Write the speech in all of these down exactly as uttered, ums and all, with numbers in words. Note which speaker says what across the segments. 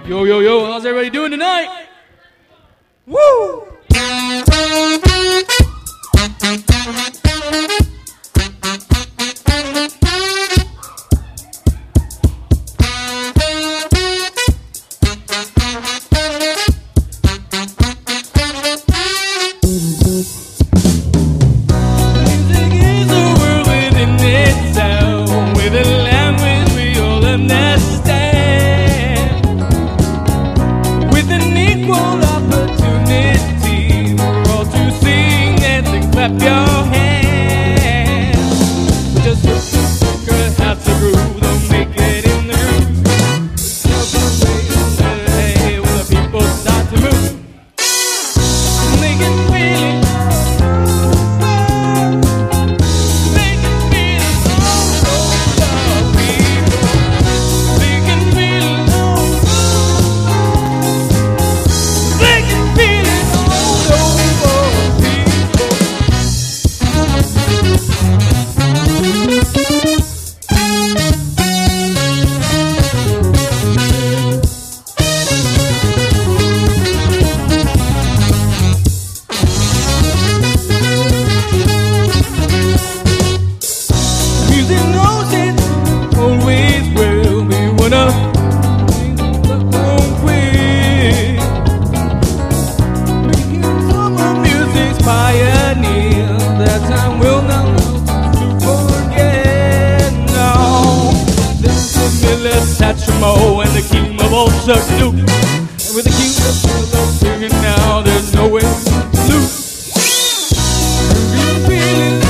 Speaker 1: Yo, yo, yo, how's everybody doing tonight? Woo! Clap your hands. Just look, girl, have to groove. Don't make it in the groove. Hey, when the people start to move, they can feel it. They can feel it all over people. They can feel it all over. They can feel it all over. Music knows it always will be one of the own queen. Summer music's pioneer. That time will not to forget. No, this is Miller Satchmo and the king of all circus. With the king of Miller singing now, there's no way to lose. You can feel it.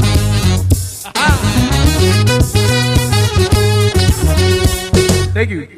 Speaker 1: Thank you.